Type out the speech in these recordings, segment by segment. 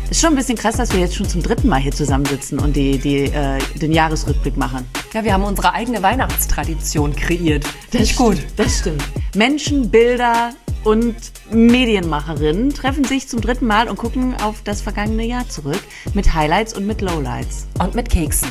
Ist schon ein bisschen krass, dass wir jetzt schon zum 3. Mal hier zusammensitzen und den Jahresrückblick machen. Ja, wir haben unsere eigene Weihnachtstradition kreiert. Das stimmt. Menschen, Bilder und Medienmacherinnen treffen sich zum 3. Mal und gucken auf das vergangene Jahr zurück mit Highlights und mit Lowlights. Und mit Keksen.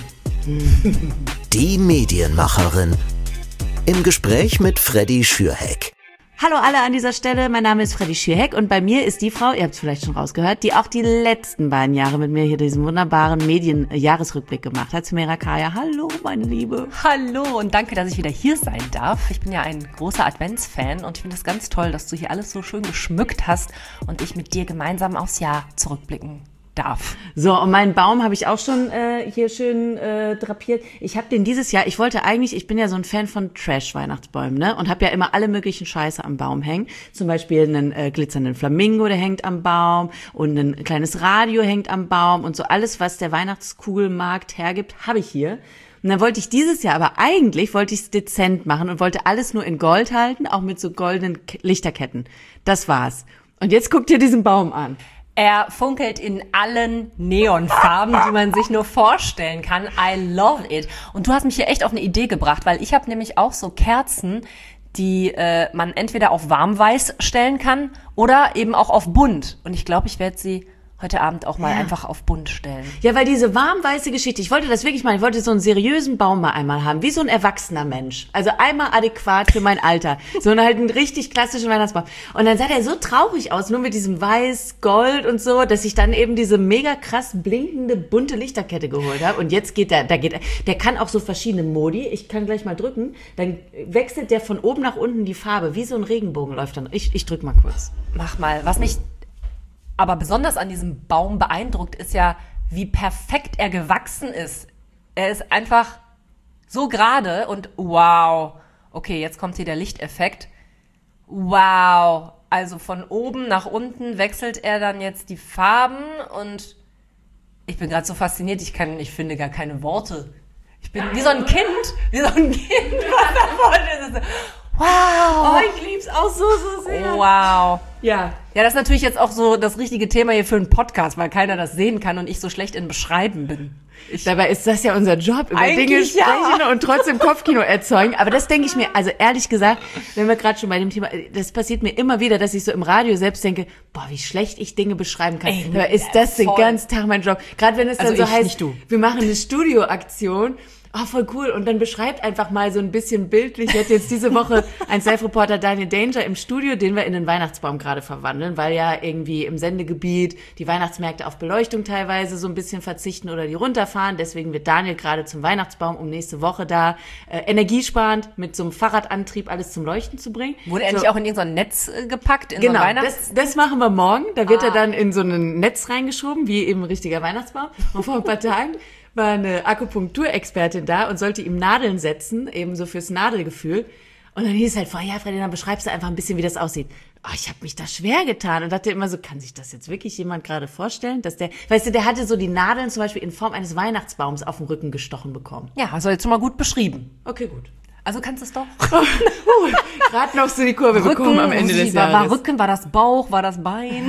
Die Medienmacherin. Im Gespräch mit Freddy Schürheck. Hallo alle an dieser Stelle, mein Name ist Freddy Schürheck und bei mir ist die Frau, ihr habt es vielleicht schon rausgehört, die auch die letzten beiden Jahre mit mir hier diesen wunderbaren Medien-Jahresrückblick gemacht hat. Sumera Kaya, hallo meine Liebe. Hallo und danke, dass ich wieder hier sein darf. Ich bin ja ein großer Adventsfan und ich finde es ganz toll, dass du hier alles so schön geschmückt hast und ich mit dir gemeinsam aufs Jahr zurückblicken darf. So, und meinen Baum habe ich auch schon hier schön drapiert. Ich habe den dieses Jahr, ich bin ja so ein Fan von Trash-Weihnachtsbäumen, ne? Und habe ja immer alle möglichen Scheiße am Baum hängen. Zum Beispiel einen glitzernden Flamingo, der hängt am Baum und ein kleines Radio hängt am Baum und so alles, was der Weihnachtskugelmarkt hergibt, habe ich hier. Und dann wollte ich dieses Jahr aber eigentlich, es dezent machen und wollte alles nur in Gold halten, auch mit so goldenen Lichterketten. Das war's. Und jetzt guckt ihr diesen Baum an. Er funkelt in allen Neonfarben, die man sich nur vorstellen kann. I love it. Und du hast mich hier echt auf eine Idee gebracht, weil ich habe nämlich auch so Kerzen, die man entweder auf warmweiß stellen kann oder eben auch auf bunt. Und ich glaube, ich werde sie heute Abend auch mal einfach auf bunt stellen. Ja, weil diese warmweiße Geschichte, ich wollte das wirklich mal, ich wollte so einen seriösen Baum mal einmal haben, wie so ein erwachsener Mensch. Also einmal adäquat für mein Alter. So halt einen richtig klassischen Weihnachtsbaum. Und dann sah der so traurig aus, nur mit diesem Weiß, Gold und so, dass ich dann eben diese mega krass blinkende, bunte Lichterkette geholt habe. Und jetzt der kann auch so verschiedene Modi. Ich kann gleich mal drücken. Dann wechselt der von oben nach unten die Farbe, wie so ein Regenbogen läuft dann. Ich drück mal kurz. Mach mal. Was mich aber besonders an diesem Baum beeindruckt, ist ja, wie perfekt er gewachsen ist. Er ist einfach so gerade und wow. Okay, jetzt kommt hier der Lichteffekt. Wow. Also von oben nach unten wechselt er dann jetzt die Farben und ich bin gerade so fasziniert, ich finde gar keine Worte. Ich bin wie so ein Kind, was da vorne ist. Wow. Oh, ich lieb's auch so sehr. Wow. Ja. Ja, das ist natürlich jetzt auch so das richtige Thema hier für einen Podcast, weil keiner das sehen kann und ich so schlecht in Beschreiben bin. Dabei ist das ja unser Job, über Eigentlich Dinge sprechen ja. und trotzdem Kopfkino erzeugen. Aber das denke ich mir, also ehrlich gesagt, wenn wir gerade schon bei dem Thema, das passiert mir immer wieder, dass ich so im Radio selbst denke, boah, wie schlecht ich Dinge beschreiben kann. Dabei ist das den ganzen Tag mein Job. Gerade wenn es dann so heißt, wir machen eine Studioaktion. Oh, voll cool. Und dann beschreibt einfach mal so ein bisschen bildlich. Ich hatte jetzt diese Woche einen Live-Reporter Daniel Danger im Studio, den wir in den Weihnachtsbaum gerade verwandeln, weil ja irgendwie im Sendegebiet die Weihnachtsmärkte auf Beleuchtung teilweise so ein bisschen verzichten oder die runterfahren. Deswegen wird Daniel gerade zum Weihnachtsbaum, um nächste Woche da energiesparend mit so einem Fahrradantrieb alles zum Leuchten zu bringen. Wurde er nicht auch in irgendein Netz gepackt? Genau, das machen wir morgen. Da wird er dann in so ein Netz reingeschoben, wie eben ein richtiger Weihnachtsbaum. Und vor ein paar Tagen war eine Akupunkturexpertin da und sollte ihm Nadeln setzen, eben so fürs Nadelgefühl. Und dann hieß halt vorher, ja, Freddy, dann beschreibst du einfach ein bisschen, wie das aussieht. Oh, ich habe mich da schwer getan und dachte immer so, kann sich das jetzt wirklich jemand gerade vorstellen? Dass der hatte so die Nadeln zum Beispiel in Form eines Weihnachtsbaums auf den Rücken gestochen bekommen. Ja, hast du jetzt schon mal gut beschrieben. Okay, gut. Also kannst du es doch. Gerade noch so die Kurve bekommen am Ende des Jahres. War Rücken, war das Bauch, war das Bein?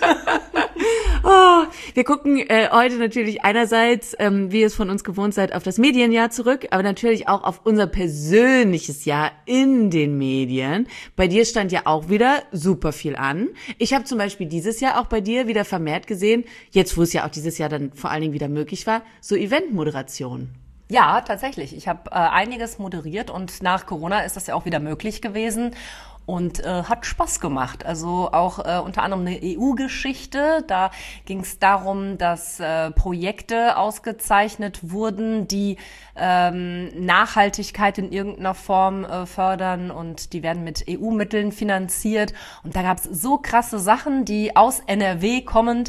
Oh, wir gucken heute natürlich einerseits, wie ihr es von uns gewohnt seid, auf das Medienjahr zurück, aber natürlich auch auf unser persönliches Jahr in den Medien. Bei dir stand ja auch wieder super viel an. Ich habe zum Beispiel dieses Jahr auch bei dir wieder vermehrt gesehen, jetzt wo es ja auch dieses Jahr dann vor allen Dingen wieder möglich war, so Eventmoderation. Ja, tatsächlich. Ich habe einiges moderiert und nach Corona ist das ja auch wieder möglich gewesen. Und hat Spaß gemacht. Also auch unter anderem eine EU-Geschichte. Da ging es darum, dass Projekte ausgezeichnet wurden, die Nachhaltigkeit in irgendeiner Form fördern und die werden mit EU-Mitteln finanziert. Und da gab es so krasse Sachen, die aus NRW kommend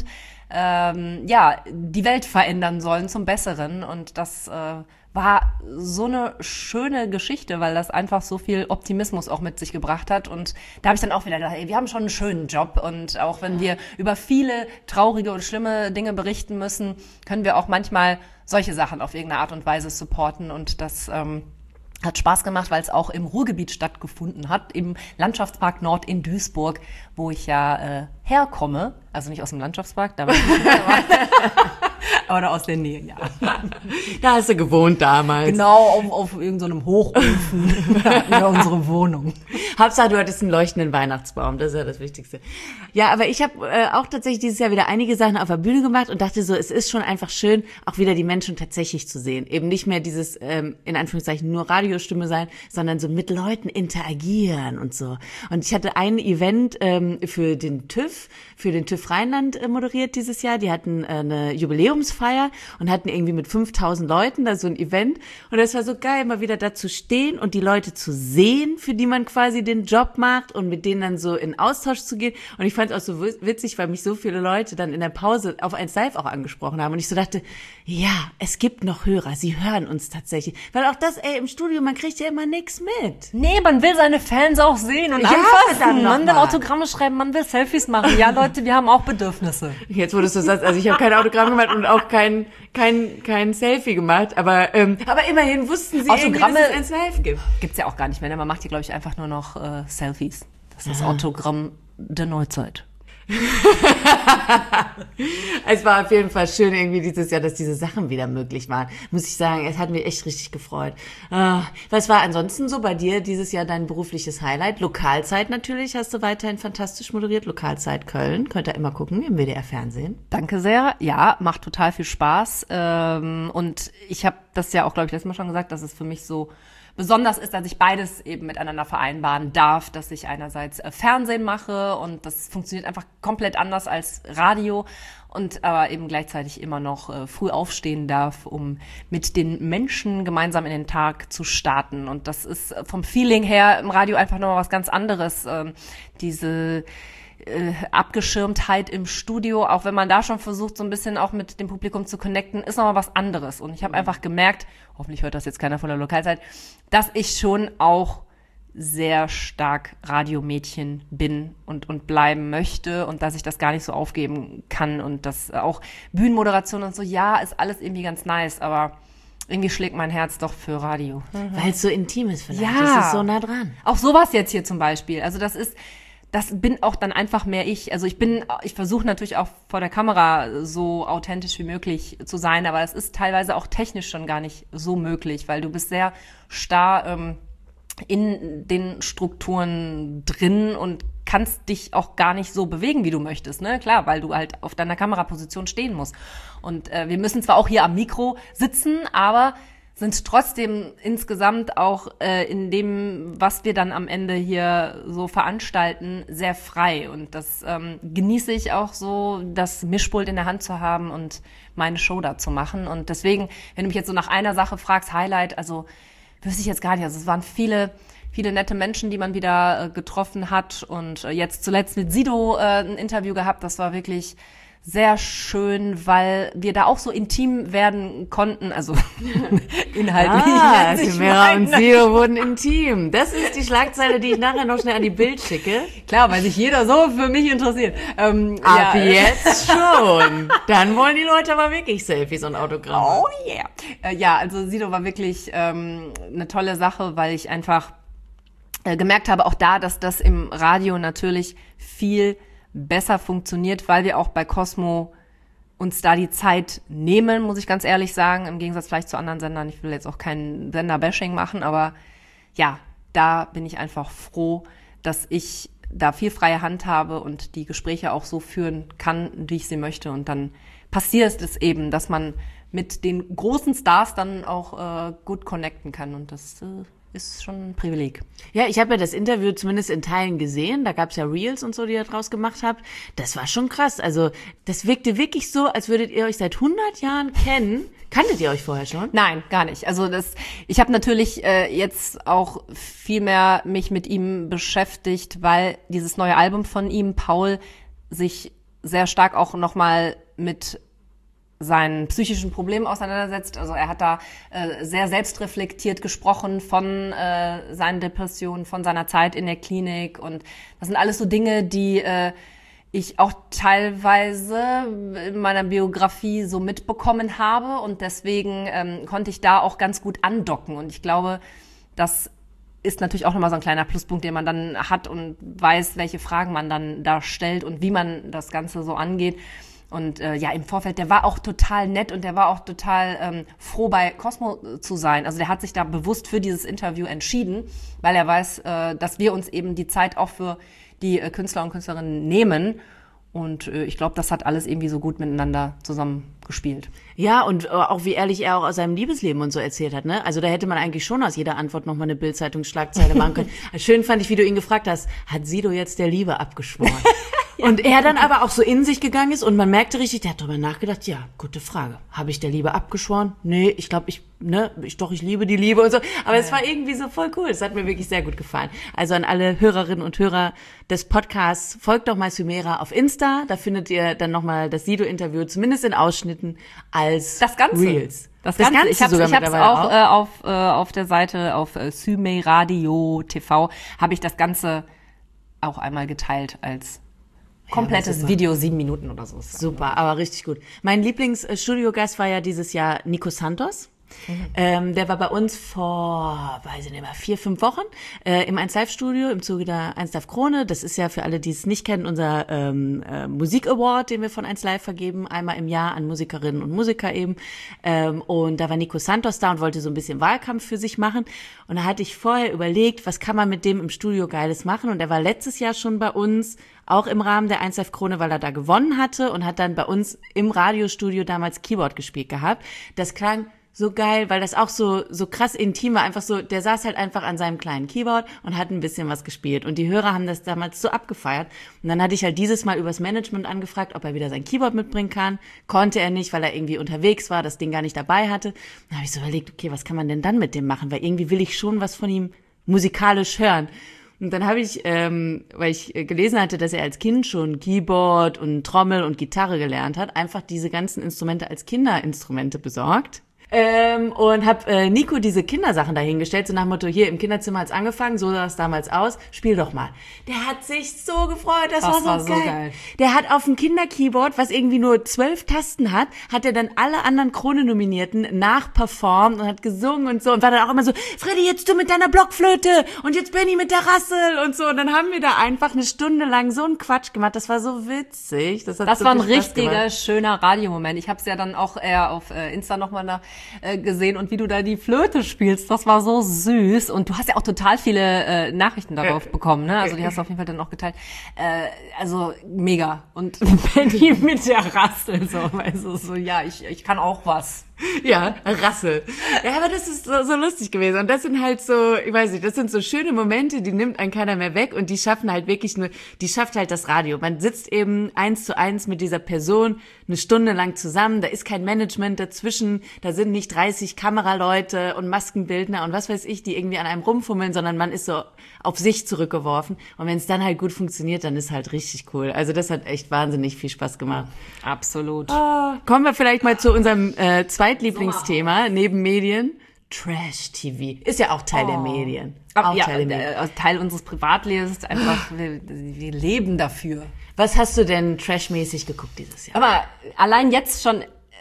die Welt verändern sollen zum Besseren. Und das war so eine schöne Geschichte, weil das einfach so viel Optimismus auch mit sich gebracht hat. Und da habe ich dann auch wieder gedacht, ey, wir haben schon einen schönen Job. Und auch wenn wir über viele traurige und schlimme Dinge berichten müssen, können wir auch manchmal solche Sachen auf irgendeine Art und Weise supporten. Und das Hat Spaß gemacht, weil es auch im Ruhrgebiet stattgefunden hat, im Landschaftspark Nord in Duisburg, wo ich ja herkomme. Also nicht aus dem Landschaftspark, da war ich oder aus der Nähe, ja. Da hast du gewohnt damals. Genau, auf irgendeinem Hochofen hatten wir unsere Wohnung. Hauptsache, du hattest einen leuchtenden Weihnachtsbaum, das ist ja das Wichtigste. Ja, aber ich habe auch tatsächlich dieses Jahr wieder einige Sachen auf der Bühne gemacht und dachte so, es ist schon einfach schön, auch wieder die Menschen tatsächlich zu sehen. Eben nicht mehr dieses, in Anführungszeichen, nur Radiostimme sein, sondern so mit Leuten interagieren und so. Und ich hatte ein Event für den TÜV Rheinland moderiert dieses Jahr. Die hatten eine Jubiläumsfeier und hatten irgendwie mit 5.000 Leuten da so ein Event. Und das war so geil, mal wieder da zu stehen und die Leute zu sehen, für die man quasi den Job macht und mit denen dann so in Austausch zu gehen. Und ich fand es auch so witzig, weil mich so viele Leute dann in der Pause auf 1 Live auch angesprochen haben. Und ich so dachte, ja, es gibt noch Hörer, sie hören uns tatsächlich. Weil auch das, im Studio, man kriegt ja immer nichts mit. Nee, man will seine Fans auch sehen und anfassen. Man will Autogramme schreiben, man will Selfies machen. Ja, Leute, wir haben auch Bedürfnisse. Jetzt, wo du so sagst, also ich habe kein Autogramm gemacht und auch kein Selfie gemacht, aber immerhin wussten sie Autogramme, dass es 1 Live gibt. Gibt's ja auch gar nicht mehr, ne? Man macht hier, glaube ich, einfach nur noch Selfies. Das ist das Autogramm der Neuzeit. Es war auf jeden Fall schön irgendwie dieses Jahr, dass diese Sachen wieder möglich waren. Muss ich sagen, es hat mich echt richtig gefreut. Was war ansonsten so bei dir dieses Jahr dein berufliches Highlight? Lokalzeit natürlich hast du weiterhin fantastisch moderiert. Lokalzeit Köln, könnt ihr immer gucken im WDR-Fernsehen. Danke sehr. Ja, macht total viel Spaß. Und ich habe das ja auch, glaube ich, letztes Mal schon gesagt, dass es für mich so besonders ist, dass ich beides eben miteinander vereinbaren darf, dass ich einerseits Fernsehen mache und das funktioniert einfach komplett anders als Radio und aber eben gleichzeitig immer noch früh aufstehen darf, um mit den Menschen gemeinsam in den Tag zu starten. Und das ist vom Feeling her im Radio einfach nochmal was ganz anderes. Diese Abgeschirmtheit im Studio, auch wenn man da schon versucht, so ein bisschen auch mit dem Publikum zu connecten, ist nochmal was anderes. Und ich habe einfach gemerkt, hoffentlich hört das jetzt keiner von der Lokalzeit, dass ich schon auch sehr stark Radiomädchen bin und bleiben möchte und dass ich das gar nicht so aufgeben kann und dass auch Bühnenmoderation und so, ja, ist alles irgendwie ganz nice, aber irgendwie schlägt mein Herz doch für Radio. Weil es so intim ist vielleicht, ja, das ist so nah dran. Auch sowas jetzt hier zum Beispiel, also das bin auch dann einfach mehr ich. Also ich versuche natürlich auch vor der Kamera so authentisch wie möglich zu sein, aber das ist teilweise auch technisch schon gar nicht so möglich, weil du bist sehr starr in den Strukturen drin und kannst dich auch gar nicht so bewegen, wie du möchtest, ne? Klar, weil du halt auf deiner Kameraposition stehen musst. Und wir müssen zwar auch hier am Mikro sitzen, aber sind trotzdem insgesamt auch in dem, was wir dann am Ende hier so veranstalten, sehr frei. Und das genieße ich auch so, das Mischpult in der Hand zu haben und meine Show da zu machen. Und deswegen, wenn du mich jetzt so nach einer Sache fragst, Highlight, also wüsste ich jetzt gar nicht. Also es waren viele nette Menschen, die man wieder getroffen hat. Und jetzt zuletzt mit Sido ein Interview gehabt. Das war wirklich sehr schön, weil wir da auch so intim werden konnten, also inhaltlich. Simera und Sido wurden intim. Das ist die Schlagzeile, die ich nachher noch schnell an die Bild schicke. Klar, weil sich jeder so für mich interessiert. Ab jetzt schon. Dann wollen die Leute aber wirklich Selfies und Autogramme. Oh yeah. Ja, also Sido war wirklich eine tolle Sache, weil ich einfach gemerkt habe, auch da, dass das im Radio natürlich viel besser funktioniert, weil wir auch bei Cosmo uns da die Zeit nehmen, muss ich ganz ehrlich sagen, im Gegensatz vielleicht zu anderen Sendern. Ich will jetzt auch kein Sender-Bashing machen, aber ja, da bin ich einfach froh, dass ich da viel freie Hand habe und die Gespräche auch so führen kann, wie ich sie möchte. Und dann passiert es eben, dass man mit den großen Stars dann auch gut connecten kann und das ist schon ein Privileg. Ja, ich habe ja das Interview zumindest in Teilen gesehen. Da gab's ja Reels und so, die ihr draus gemacht habt. Das war schon krass. Also das wirkte wirklich so, als würdet ihr euch seit 100 Jahren kennen. Kanntet ihr euch vorher schon? Nein, gar nicht. Also ich habe natürlich jetzt auch viel mehr mich mit ihm beschäftigt, weil dieses neue Album von ihm, Paul, sich sehr stark auch nochmal mit seinen psychischen Problemen auseinandersetzt. Also er hat da sehr selbstreflektiert gesprochen von seinen Depressionen, von seiner Zeit in der Klinik. Und das sind alles so Dinge, die ich auch teilweise in meiner Biografie so mitbekommen habe. Und deswegen konnte ich da auch ganz gut andocken. Und ich glaube, das ist natürlich auch nochmal so ein kleiner Pluspunkt, den man dann hat und weiß, welche Fragen man dann da stellt und wie man das Ganze so angeht. Und im Vorfeld, der war auch total nett und der war auch total froh, bei Cosmo zu sein. Also der hat sich da bewusst für dieses Interview entschieden, weil er weiß, dass wir uns eben die Zeit auch für die Künstler und Künstlerinnen nehmen. Und ich glaube, das hat alles irgendwie so gut miteinander zusammengespielt. Ja, und auch wie ehrlich er auch aus seinem Liebesleben und so erzählt hat, ne? Also da hätte man eigentlich schon aus jeder Antwort nochmal eine Bild-Zeitungs-Schlagzeile machen können. Schön fand ich, wie du ihn gefragt hast, hat Sido jetzt der Liebe abgeschworen? Ja. Und er dann aber auch so in sich gegangen ist und man merkte richtig, der hat darüber nachgedacht, ja, gute Frage. Habe ich der Liebe abgeschworen? Nee, ich glaube, ich liebe die Liebe und so. Aber es war irgendwie so voll cool. Es hat mir wirklich sehr gut gefallen. Also an alle Hörerinnen und Hörer des Podcasts, folgt doch mal Sumera auf Insta. Da findet ihr dann nochmal das Sido-Interview, zumindest in Ausschnitten, als das Ganze. Reels. Das Ganze. Ich habe es auch auf der Seite, auf Sumeradio TV, habe ich das Ganze auch einmal geteilt als komplettes Video, 7 Minuten oder so. Super, aber richtig gut. Mein Lieblingsstudiogast war ja dieses Jahr Nico Santos. Der war bei uns vor, 4-5 Wochen im 1Live-Studio im Zuge der 1Live Krone. Das ist ja für alle, die es nicht kennen, unser Musik-Award, den wir von 1Live vergeben, einmal im Jahr an Musikerinnen und Musiker eben. Und da war Nico Santos da und wollte so ein bisschen Wahlkampf für sich machen. Und da hatte ich vorher überlegt, was kann man mit dem im Studio Geiles machen. Und er war letztes Jahr schon bei uns, auch im Rahmen der 1Live Krone, weil er da gewonnen hatte und hat dann bei uns im Radiostudio damals Keyboard gespielt gehabt. Das klang so geil, weil das auch so krass intim war, einfach so, der saß halt einfach an seinem kleinen Keyboard und hat ein bisschen was gespielt und die Hörer haben das damals so abgefeiert und dann hatte ich halt dieses Mal übers Management angefragt, ob er wieder sein Keyboard mitbringen kann, konnte er nicht, weil er irgendwie unterwegs war, das Ding gar nicht dabei hatte. Dann habe ich so überlegt, okay, was kann man denn dann mit dem machen, weil irgendwie will ich schon was von ihm musikalisch hören. Und dann habe ich, weil ich gelesen hatte, dass er als Kind schon Keyboard und Trommel und Gitarre gelernt hat, einfach diese ganzen Instrumente als Kinderinstrumente besorgt. Und habe Nico diese Kindersachen dahingestellt, so nach dem Motto, hier im Kinderzimmer hat's angefangen, so sah es damals aus, spiel doch mal. Der hat sich so gefreut, das war so geil. Der hat auf dem Kinderkeyboard, was irgendwie nur 12 Tasten hat er dann alle anderen Krone-Nominierten nachperformt und hat gesungen und so und war dann auch immer so, Freddy, jetzt du mit deiner Blockflöte und jetzt Benny mit der Rassel und so und dann haben wir da einfach eine Stunde lang so einen Quatsch gemacht, das war so witzig. Das war ein richtiger, schöner Radiomoment. Ich habe es ja dann auch eher auf Insta nochmal gesehen und wie du da die Flöte spielst, das war so süß und du hast ja auch total viele Nachrichten darauf bekommen, ne? Also die hast du auf jeden Fall dann auch geteilt. Also mega und Benny mit der Rassel so, also so ja, ich kann auch was. Ja, Rassel. Ja, aber das ist so lustig gewesen. Und das sind halt so, ich weiß nicht, das sind so schöne Momente, die nimmt einen keiner mehr weg und die schaffen halt wirklich die schafft halt das Radio. Man sitzt eben 1:1 mit dieser Person eine Stunde lang zusammen, da ist kein Management dazwischen, da sind nicht 30 Kameraleute und Maskenbildner und was weiß ich, die irgendwie an einem rumfummeln, sondern man ist so auf sich zurückgeworfen. Und wenn es dann halt gut funktioniert, dann ist halt richtig cool. Also das hat echt wahnsinnig viel Spaß gemacht. Absolut. Kommen wir vielleicht mal zu unserem Zweitlieblingsthema neben Medien. Trash-TV. Ist ja auch Teil der Medien. Auch Teil unseres Privatlebens. Einfach, wir leben dafür. Was hast du denn trashmäßig geguckt dieses Jahr? Aber allein jetzt schon,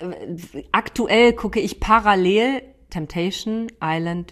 aktuell gucke ich parallel Temptation Island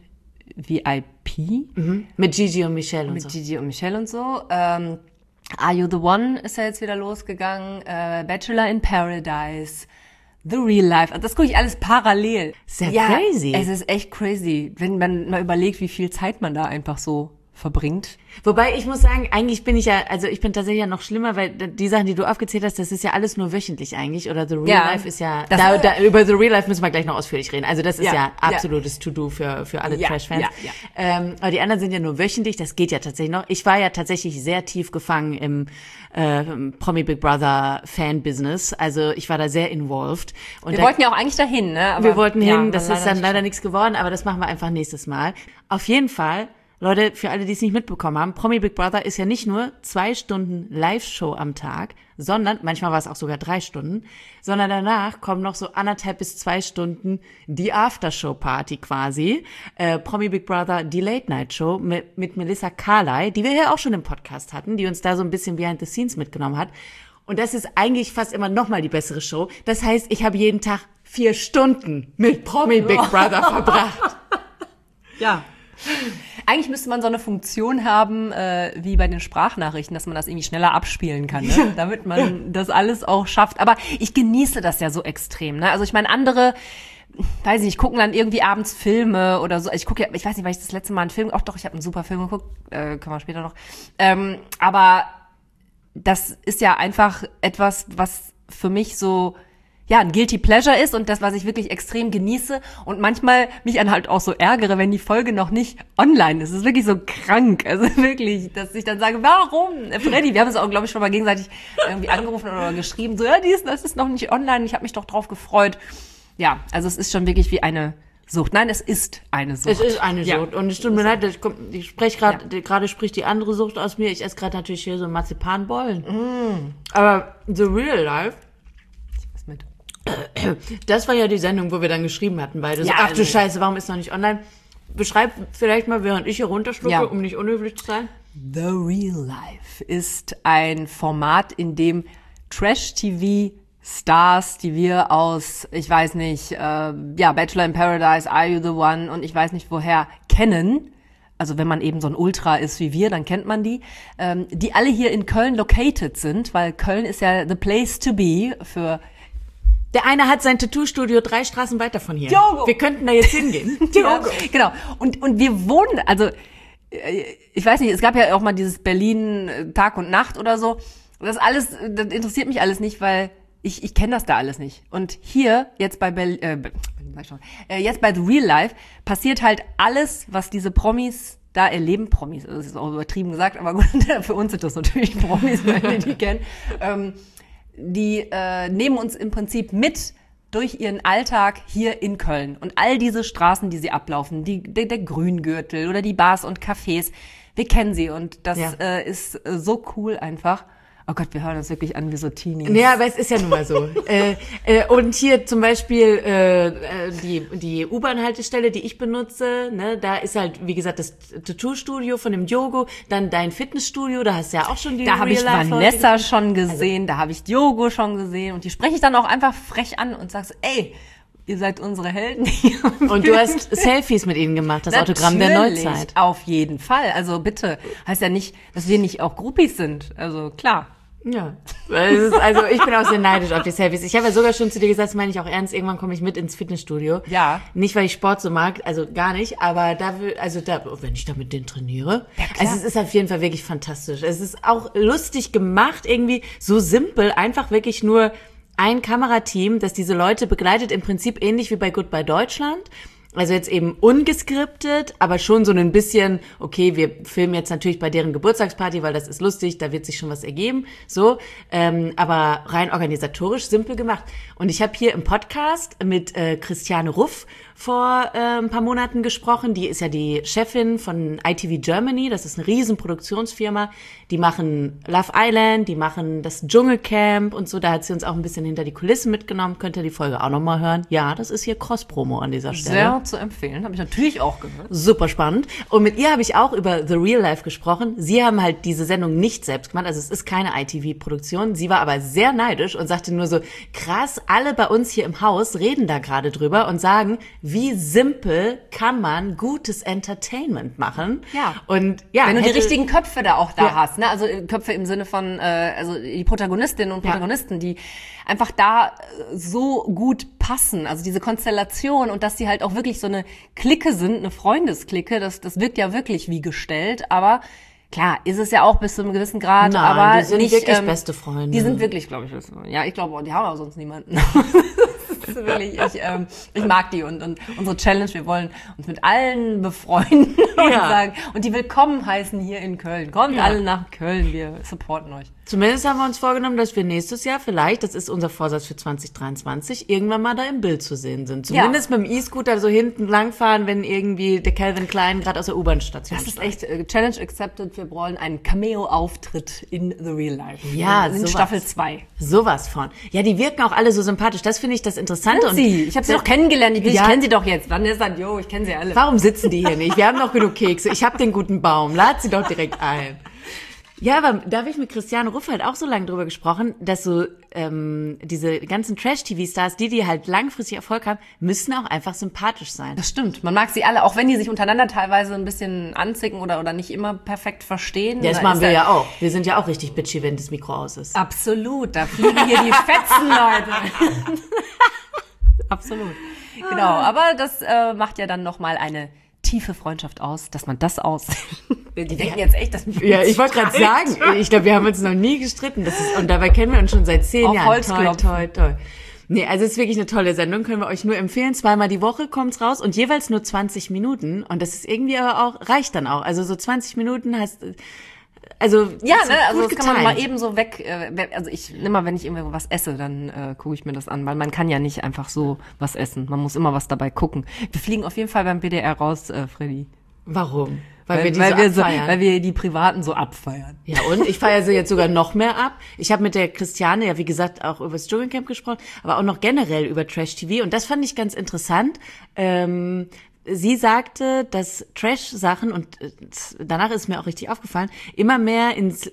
VIP. Mit Gigi und Michelle und so. Mit Gigi und Michelle und so. Are You the One ist ja jetzt wieder losgegangen. Bachelor in Paradise. The Real Life. Das gucke ich alles parallel. Sehr crazy. Es ist echt crazy, wenn man mal überlegt, wie viel Zeit man da einfach so verbringt. Wobei ich muss sagen, eigentlich bin ich tatsächlich ja noch schlimmer, weil die Sachen, die du aufgezählt hast, das ist ja alles nur wöchentlich eigentlich, oder The Real Life ist ja, über The Real Life müssen wir gleich noch ausführlich reden, also das ist ja absolutes To-Do für alle Trash-Fans. Aber die anderen sind ja nur wöchentlich, das geht ja tatsächlich noch. Ich war ja tatsächlich sehr tief gefangen im Promi Big Brother Fan-Business, also ich war da sehr involved. Und wir wollten ja auch eigentlich dahin, ne? Aber wir wollten hin, das ist dann leider nichts geworden, aber das machen wir einfach nächstes Mal. Auf jeden Fall, Leute, für alle, die es nicht mitbekommen haben, Promi Big Brother ist ja nicht nur 2 Stunden Live-Show am Tag, sondern, manchmal war es auch sogar 3 Stunden, sondern danach kommen noch so 1,5 bis 2 Stunden die Aftershow-Party quasi. Promi Big Brother, die Late-Night-Show mit Melissa Carley, die wir ja auch schon im Podcast hatten, die uns da so ein bisschen behind the scenes mitgenommen hat. Und das ist eigentlich fast immer noch mal die bessere Show. Das heißt, ich habe jeden Tag 4 Stunden mit Promi Big Brother verbracht. Ja. Eigentlich müsste man so eine Funktion haben, wie bei den Sprachnachrichten, dass man das irgendwie schneller abspielen kann, ne? Damit man das alles auch schafft. Aber ich genieße das ja so extrem, ne? Also ich meine, andere, weiß ich nicht, gucken dann irgendwie abends Filme oder so. Ich gucke ja, ich weiß nicht, weil ich das letzte Mal einen Film, doch, ich habe einen super Film geguckt, können wir später noch. Aber das ist ja einfach etwas, was für mich so, ja, ein Guilty Pleasure ist und das, was ich wirklich extrem genieße und manchmal mich dann halt auch so ärgere, wenn die Folge noch nicht online ist. Es ist wirklich so krank, also wirklich, dass ich dann sage, warum? Freddy, wir haben es auch, glaube ich, schon mal gegenseitig irgendwie angerufen oder geschrieben, so, ja, das ist noch nicht online, ich habe mich doch drauf gefreut. Ja, also es ist schon wirklich wie eine Sucht. Nein, es ist eine Sucht. Es ist eine Sucht. Und es tut mir leid, ich spreche gerade spricht die andere Sucht aus mir. Ich esse gerade natürlich hier so Marzipanbollen. Aber the real life, Mit. das war ja die Sendung, wo wir dann geschrieben hatten beide. So, Ja, ach du also- Scheiße, warum ist noch nicht online? Beschreib vielleicht mal, während ich hier runterschlucke, Ja. um nicht unhöflich zu sein. The Real Life ist ein Format, in dem Trash-TV-Stars, die wir aus, ich weiß nicht, Bachelor in Paradise, Are You the One und ich weiß nicht woher kennen, also wenn man eben so ein Ultra ist wie wir, dann kennt man die alle hier in Köln located sind, weil Köln ist ja the place to be für Der eine hat sein Tattoo-Studio 3 Straßen weiter von hier. Diogo. Wir könnten da jetzt hingehen. Ja, genau. Und wir wohnen, also ich weiß nicht, es gab ja auch mal dieses Berlin Tag und Nacht oder so. Das interessiert mich alles nicht, weil ich kenne das da alles nicht. Und hier jetzt bei jetzt bei The Real Life passiert halt alles, was diese Promis da erleben. Promis, das ist auch übertrieben gesagt, aber gut, für uns sind das natürlich Promis, weil wir die kennen. Die nehmen uns im Prinzip mit durch ihren Alltag hier in Köln. Und all diese Straßen, die sie ablaufen, der Grüngürtel oder die Bars und Cafés, wir kennen sie. Und das ist so cool einfach. Oh Gott, wir hören uns wirklich an wie so Teenies. Ja, aber es ist ja nun mal so. Und hier zum Beispiel die U-Bahn-Haltestelle, die ich benutze, ne, da ist halt, wie gesagt, das Tattoo-Studio von dem Diogo, dann dein Fitnessstudio, da hast du ja auch schon die Da habe ich Real-Life-Leute Vanessa schon gesehen, da habe ich Diogo schon gesehen und die spreche ich dann auch einfach frech an und sag so, ey, ihr seid unsere Helden hier. Und du hast Selfies mit ihnen gemacht, das Autogramm der Natürlich, Neuzeit. auf jeden Fall. Also bitte, heißt ja nicht, dass wir nicht auch Groupies sind. Also klar. Ja, also ich bin auch sehr neidisch auf die Selfies. Ich habe ja sogar schon zu dir gesagt, das meine ich auch ernst, irgendwann komme ich mit ins Fitnessstudio. Ja. Nicht, weil ich Sport so mag, also gar nicht, aber wenn ich da mit denen trainiere. Ja, klar. Also es ist auf jeden Fall wirklich fantastisch. Es ist auch lustig gemacht, irgendwie so simpel, einfach wirklich nur ein Kamerateam, das diese Leute begleitet, im Prinzip ähnlich wie bei Goodbye Deutschland. Also jetzt eben ungeskriptet, aber schon so ein bisschen, okay, wir filmen jetzt natürlich bei deren Geburtstagsparty, weil das ist lustig, da wird sich schon was ergeben, so, aber rein organisatorisch simpel gemacht. Und ich habe hier im Podcast mit Christiane Ruff vor ein paar Monaten gesprochen. Die ist ja die Chefin von ITV Germany, das ist eine riesen Produktionsfirma. Die machen Love Island, die machen das Dschungelcamp und so. Da hat sie uns auch ein bisschen hinter die Kulissen mitgenommen. Könnt ihr die Folge auch nochmal hören? Ja, das ist hier Cross-Promo an dieser Stelle. Sehr zu empfehlen, habe ich natürlich auch gehört. Super spannend. Und mit ihr habe ich auch über The Real Life gesprochen. Sie haben halt diese Sendung nicht selbst gemacht, also es ist keine ITV-Produktion. Sie war aber sehr neidisch und sagte nur so, krass, alle bei uns hier im Haus reden da gerade drüber und sagen, wie simpel kann man gutes Entertainment machen? Ja. Und ja, wenn du die richtigen Köpfe da auch da Ja. hast, ne? Also Köpfe im Sinne von, also die Protagonistinnen und Protagonisten, die einfach da so gut passen, also diese Konstellation und dass sie halt auch wirklich so eine Clique sind, eine Freundesklicke, das wirkt ja wirklich wie gestellt, aber klar, ist es ja auch bis zu einem gewissen Grad, Nein, aber die sind nicht wirklich beste Freunde. Die sind wirklich, glaube ich, ja, ich glaube, die haben auch sonst niemanden. Das ist wirklich, ich mag die und unsere Challenge, wir wollen uns mit allen befreunden und Ja. sagen und die willkommen heißen hier in Köln. Kommt alle nach Köln, wir supporten euch. Zumindest haben wir uns vorgenommen, dass wir nächstes Jahr vielleicht, das ist unser Vorsatz für 2023, irgendwann mal da im Bild zu sehen sind. Zumindest mit dem E-Scooter so hinten langfahren, wenn irgendwie der Calvin Klein gerade aus der U-Bahn-Station Das ist echt Challenge accepted. Wir wollen einen Cameo-Auftritt in the real life. Ja, in sowas. Staffel 2. Sowas von. Ja, die wirken auch alle so sympathisch. Das finde ich das Interessante. Und Ich habe sie doch kennengelernt. Ich Ja. kenne sie doch jetzt. Vanessa und Jo, ich kenne sie alle. warum sitzen die hier nicht? Wir haben noch genug Kekse. Ich habe den guten Baum. Lad sie doch direkt ein. Ja, aber da habe ich mit Christiane Ruff halt auch so lange drüber gesprochen, dass so diese ganzen Trash-TV-Stars, die halt langfristig Erfolg haben, müssen auch einfach sympathisch sein. Das stimmt. Man mag sie alle, auch wenn die sich untereinander teilweise ein bisschen anzicken oder nicht immer perfekt verstehen. Ja, das machen wir ja auch. Wir sind ja auch richtig bitchy, wenn das Mikro aus ist. Absolut. Da fliegen hier die Fetzen, Leute. Absolut. Genau, aber das macht ja dann nochmal eine tiefe Freundschaft aus, dass man das aus... Die denken jetzt echt, dass wir Ja, ich wollte gerade sagen, ich glaube, wir haben uns noch nie gestritten. Und dabei kennen wir uns schon seit 10 Jahren. Toll. Nee, also es ist wirklich eine tolle Sendung, können wir euch nur empfehlen. 2-mal die Woche kommt's raus und jeweils nur 20 Minuten. Und das ist irgendwie aber auch, reicht dann auch. Also so 20 Minuten also ja, ne, also das getimed. kann man mal eben so weg, also immer, wenn ich irgendwie was esse, dann gucke ich mir das an, weil man kann ja nicht einfach so was essen. Man muss immer was dabei gucken. Wir fliegen auf jeden Fall beim BDR raus, Freddy. Warum? Weil wir die Privaten so abfeiern. Ja, und ich feiere sie jetzt sogar noch mehr ab. Ich habe mit der Christiane ja, wie gesagt, auch über das Dschungelcamp gesprochen, aber auch noch generell über Trash-TV. Und das fand ich ganz interessant. Sie sagte, dass Trash-Sachen, und danach ist mir auch richtig aufgefallen, immer mehr ins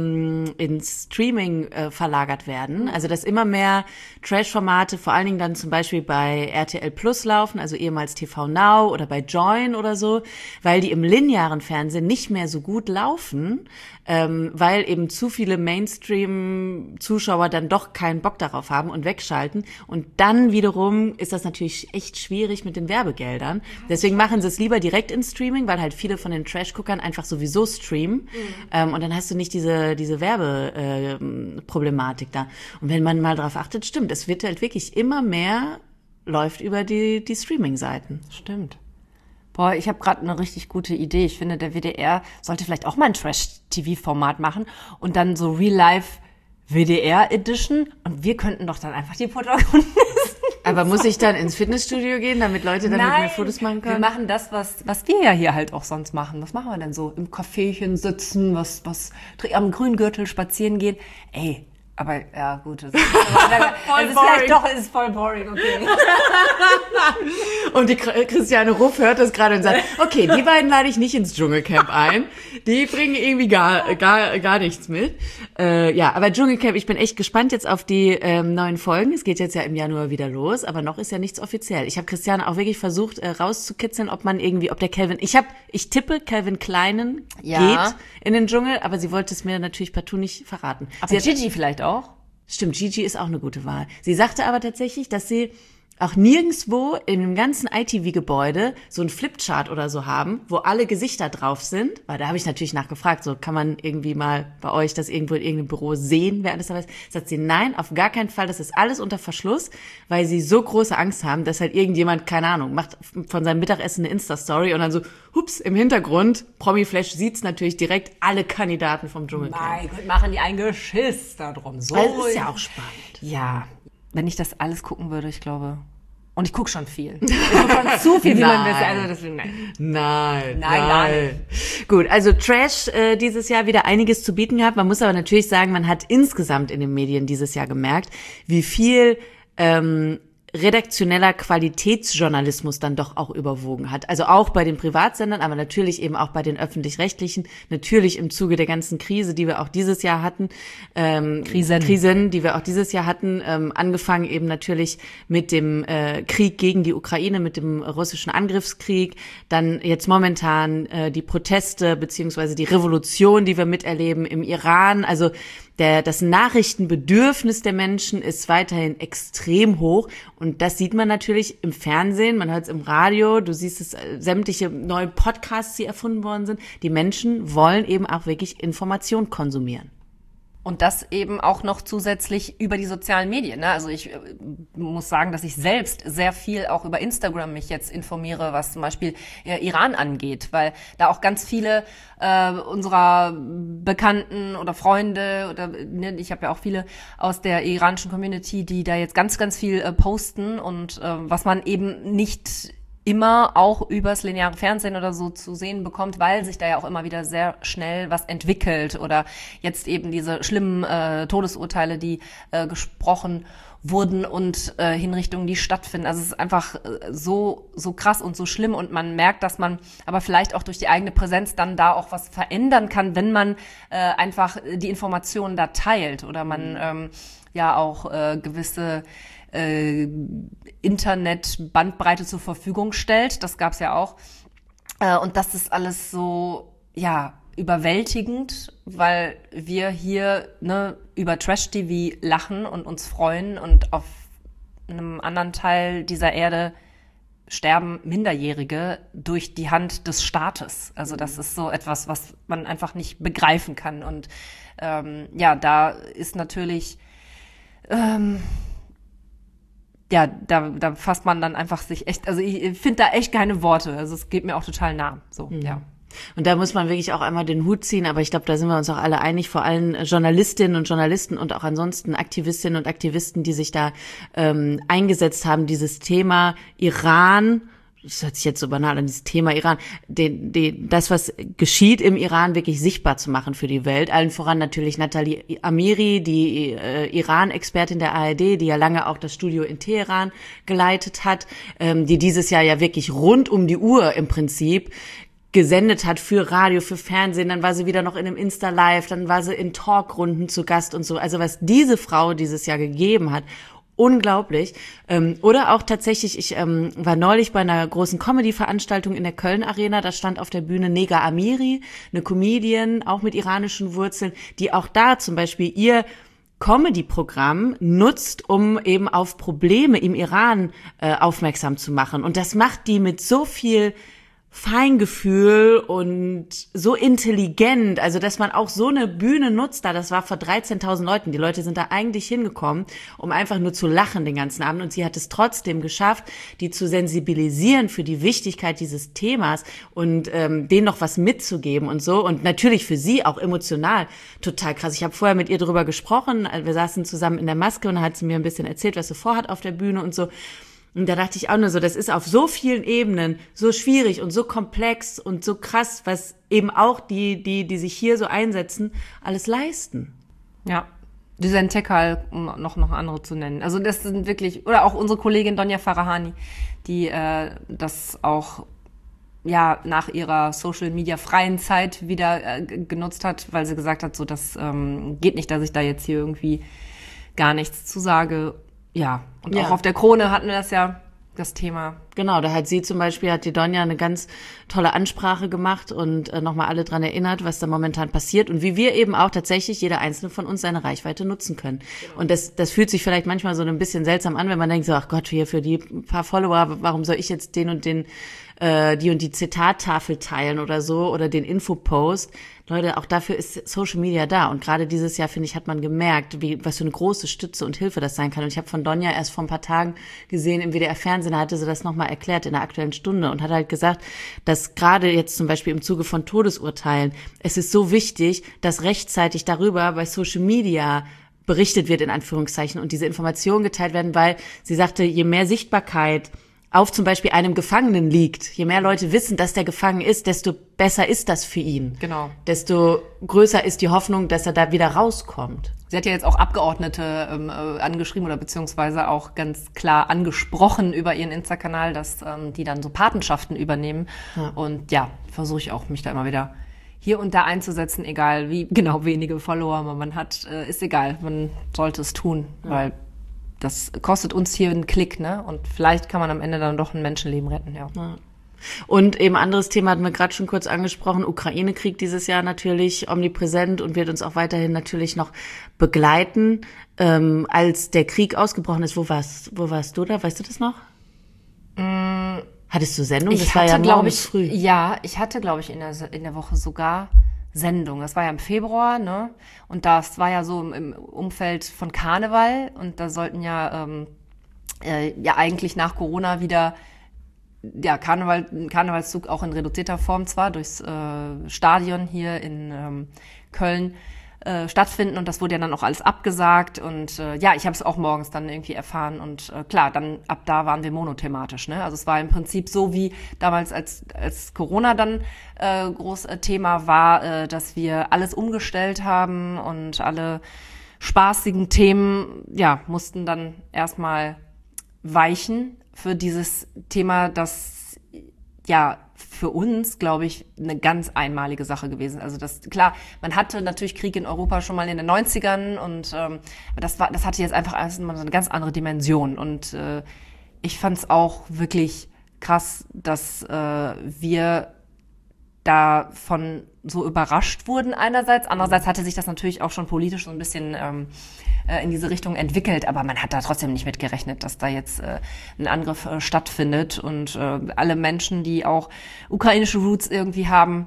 Streaming verlagert werden. Also dass immer mehr Trash-Formate vor allen Dingen dann zum Beispiel bei RTL Plus laufen, also ehemals TV Now oder bei Join oder so, weil die im linearen Fernsehen nicht mehr so gut laufen, weil eben zu viele Mainstream-Zuschauer dann doch keinen Bock darauf haben und wegschalten. Und dann wiederum ist das natürlich echt schwierig mit den Werbegeldern. Deswegen machen sie es lieber direkt ins Streaming, weil halt viele von den Trash-Guckern einfach sowieso streamen. Und dann hast du nicht diese Werbeproblematik da. Und wenn man mal drauf achtet, stimmt, es wird halt wirklich immer mehr, läuft über die Streaming-Seiten. Stimmt. Boah, ich habe gerade eine richtig gute Idee. Ich finde, der WDR sollte vielleicht auch mal ein Trash-TV-Format machen und dann so Real-Life-WDR-Edition und wir könnten doch dann einfach die Protagonisten. Aber muss ich dann ins Fitnessstudio gehen, damit Leute dann mit mir Fotos machen können? Wir machen das, was wir ja hier halt auch sonst machen. Was machen wir denn so? Im Caféchen sitzen, am Grüngürtel spazieren gehen. Ey, aber ja gut, das ist voll boring, okay. Und die Christiane Ruff hört das gerade und sagt, okay, die beiden lade ich nicht ins Dschungelcamp ein. Die bringen irgendwie gar nichts mit. Ja, aber Dschungelcamp, ich bin echt gespannt jetzt auf die neuen Folgen. Es geht jetzt ja im Januar wieder los, aber noch ist ja nichts offiziell. Ich habe Christiane auch wirklich versucht rauszukitzeln, ob der Calvin, ich tippe, Calvin Kleinen geht in den Dschungel, aber sie wollte es mir natürlich partout nicht verraten. Aber Gigi vielleicht auch? Stimmt, Gigi ist auch eine gute Wahl. Sie sagte aber tatsächlich, dass sie auch nirgendwo in dem ganzen ITV-Gebäude so ein Flipchart oder so haben, wo alle Gesichter drauf sind. Weil da habe ich natürlich nachgefragt, so kann man irgendwie mal bei euch das irgendwo in irgendeinem Büro sehen, wer alles dabei ist. Sagt sie, nein, auf gar keinen Fall, das ist alles unter Verschluss, weil sie so große Angst haben, dass halt irgendjemand, keine Ahnung, macht von seinem Mittagessen eine Insta-Story und dann so, hups, im Hintergrund, Promiflash sieht's natürlich direkt alle Kandidaten vom Dschungelcamp. Mein Gott, machen die ein Geschiss da drum. So das ist ja auch spannend. Ja, wenn ich das alles gucken würde, ich glaube... Und ich gucke schon viel. Ich gucke schon zu viel, wie man will. Also deswegen Nein. Gar nicht. Gut, also Trash dieses Jahr wieder einiges zu bieten gehabt. Man muss aber natürlich sagen, man hat insgesamt in den Medien dieses Jahr gemerkt, wie viel redaktioneller Qualitätsjournalismus dann doch auch überwogen hat. Also auch bei den Privatsendern, aber natürlich eben auch bei den Öffentlich-Rechtlichen, natürlich im Zuge der ganzen Krise, die wir auch dieses Jahr hatten, Krisen, die wir auch dieses Jahr hatten, angefangen eben natürlich mit dem Krieg gegen die Ukraine, mit dem russischen Angriffskrieg, dann jetzt momentan die Proteste beziehungsweise die Revolution, die wir miterleben im Iran, also das Nachrichtenbedürfnis der Menschen ist weiterhin extrem hoch und das sieht man natürlich im Fernsehen, man hört es im Radio, du siehst es, sämtliche neue Podcasts, die erfunden worden sind. Die Menschen wollen eben auch wirklich Information konsumieren. Und das eben auch noch zusätzlich über die sozialen Medien. Ne? Also ich muss sagen, dass ich selbst sehr viel auch über Instagram mich jetzt informiere, was zum Beispiel Iran angeht, weil da auch ganz viele unserer Bekannten oder Freunde oder ne, ich habe ja auch viele aus der iranischen Community, die da jetzt ganz, ganz viel posten und was man eben nicht immer auch übers lineare Fernsehen oder so zu sehen bekommt, weil sich da ja auch immer wieder sehr schnell was entwickelt oder jetzt eben diese schlimmen Todesurteile, die gesprochen wurden und Hinrichtungen, die stattfinden. Also es ist einfach so krass und so schlimm und man merkt, dass man aber vielleicht auch durch die eigene Präsenz dann da auch was verändern kann, wenn man einfach die Informationen da teilt oder man ja auch gewisse Internet-Bandbreite zur Verfügung stellt. Das gab's ja auch. Und das ist alles so, ja, überwältigend, weil wir hier über Trash-TV lachen und uns freuen und auf einem anderen Teil dieser Erde sterben Minderjährige durch die Hand des Staates. Also das ist so etwas, was man einfach nicht begreifen kann. Und da ist natürlich da fasst man dann einfach sich echt, also ich finde da echt keine Worte. Also es geht mir auch total nah. So, ja. Und da muss man wirklich auch einmal den Hut ziehen, aber ich glaube, da sind wir uns auch alle einig, vor allem Journalistinnen und Journalisten und auch ansonsten Aktivistinnen und Aktivisten, die sich da eingesetzt haben, dieses Thema Iran, das hört sich jetzt so banal an, dieses Thema Iran, das, was geschieht im Iran, wirklich sichtbar zu machen für die Welt. Allen voran natürlich Nathalie Amiri, die Iran-Expertin der ARD, die ja lange auch das Studio in Teheran geleitet hat, die dieses Jahr ja wirklich rund um die Uhr im Prinzip gesendet hat für Radio, für Fernsehen, dann war sie wieder noch in einem Insta-Live, dann war sie in Talkrunden zu Gast und so. Also was diese Frau dieses Jahr gegeben hat, unglaublich. Oder auch tatsächlich, ich war neulich bei einer großen Comedy-Veranstaltung in der Köln Arena, da stand auf der Bühne Nega Amiri, eine Comedian, auch mit iranischen Wurzeln, die auch da zum Beispiel ihr Comedy-Programm nutzt, um eben auf Probleme im Iran aufmerksam zu machen. Und das macht die mit so viel Feingefühl und so intelligent, also dass man auch so eine Bühne nutzt da, das war vor 13.000 Leuten, die Leute sind da eigentlich hingekommen, um einfach nur zu lachen den ganzen Abend und sie hat es trotzdem geschafft, die zu sensibilisieren für die Wichtigkeit dieses Themas und denen noch was mitzugeben und so und natürlich für sie auch emotional total krass. Ich habe vorher mit ihr drüber gesprochen, wir saßen zusammen in der Maske und da hat sie mir ein bisschen erzählt, was sie vorhat auf der Bühne und so. Und da dachte ich auch nur so, das ist auf so vielen Ebenen so schwierig und so komplex und so krass, was eben auch die sich hier so einsetzen, alles leisten. Ja, Düsen Tekal, um noch andere zu nennen. Also das sind wirklich, oder auch unsere Kollegin Donja Farahani, die das auch nach ihrer Social-Media-freien Zeit wieder genutzt hat, weil sie gesagt hat, so das geht nicht, dass ich da jetzt hier irgendwie gar nichts zu sage. Ja, und auch auf der Krone hatten wir das Thema. Genau, da hat die Donja eine ganz tolle Ansprache gemacht und nochmal alle dran erinnert, was da momentan passiert und wie wir eben auch tatsächlich, jeder einzelne von uns, seine Reichweite nutzen können. Genau. Und das fühlt sich vielleicht manchmal so ein bisschen seltsam an, wenn man denkt so, ach Gott, hier für die paar Follower, warum soll ich jetzt den und den die und die Zitattafel teilen oder so oder den Infopost. Leute, auch dafür ist Social Media da. Und gerade dieses Jahr, finde ich, hat man gemerkt, was für eine große Stütze und Hilfe das sein kann. Und ich habe von Donja erst vor ein paar Tagen gesehen, im WDR-Fernsehen, da hatte sie das nochmal erklärt in der Aktuellen Stunde und hat halt gesagt, dass gerade jetzt zum Beispiel im Zuge von Todesurteilen, es ist so wichtig, dass rechtzeitig darüber bei Social Media berichtet wird, in Anführungszeichen, und diese Informationen geteilt werden, weil sie sagte, je mehr Sichtbarkeit auf zum Beispiel einem Gefangenen liegt, je mehr Leute wissen, dass der gefangen ist, desto besser ist das für ihn. Genau. Desto größer ist die Hoffnung, dass er da wieder rauskommt. Sie hat ja jetzt auch Abgeordnete angeschrieben oder beziehungsweise auch ganz klar angesprochen über ihren Insta-Kanal, dass die dann so Patenschaften übernehmen. Ja. Und versuche ich auch, mich da immer wieder hier und da einzusetzen, egal wie genau wenige Follower man hat, ist egal, man sollte es tun, weil das kostet uns hier einen Klick, ne? Und vielleicht kann man am Ende dann doch ein Menschenleben retten, ja. Und eben anderes Thema hatten wir gerade schon kurz angesprochen, Ukraine-Krieg dieses Jahr natürlich omnipräsent und wird uns auch weiterhin natürlich noch begleiten. Als der Krieg ausgebrochen ist, wo warst du da? Weißt du das noch? Hattest du Sendung? Das war ja morgens früh. Ja, ich hatte, glaube ich, in der Woche sogar Sendung. Das war ja im Februar, ne? Und das war ja so im Umfeld von Karneval und da sollten eigentlich nach Corona wieder Karnevalszug auch in reduzierter Form zwar durchs Stadion hier in Köln stattfinden und das wurde ja dann auch alles abgesagt und ich habe es auch morgens dann irgendwie erfahren und klar, dann ab da waren wir monothematisch, ne? Also es war im Prinzip so wie damals als Corona dann groß Thema war, dass wir alles umgestellt haben und alle spaßigen Themen, ja, mussten dann erstmal weichen für dieses Thema, das ja für uns, glaube ich, eine ganz einmalige Sache gewesen. Also das, klar, man hatte natürlich Krieg in Europa schon mal in den 90ern und das hatte jetzt einfach erstmal so eine ganz andere Dimension. Und ich fand es auch wirklich krass, dass wir davon so überrascht wurden einerseits. Andererseits hatte sich das natürlich auch schon politisch so ein bisschen in diese Richtung entwickelt, aber man hat da trotzdem nicht mitgerechnet, dass da jetzt ein Angriff stattfindet und alle Menschen, die auch ukrainische Roots irgendwie haben,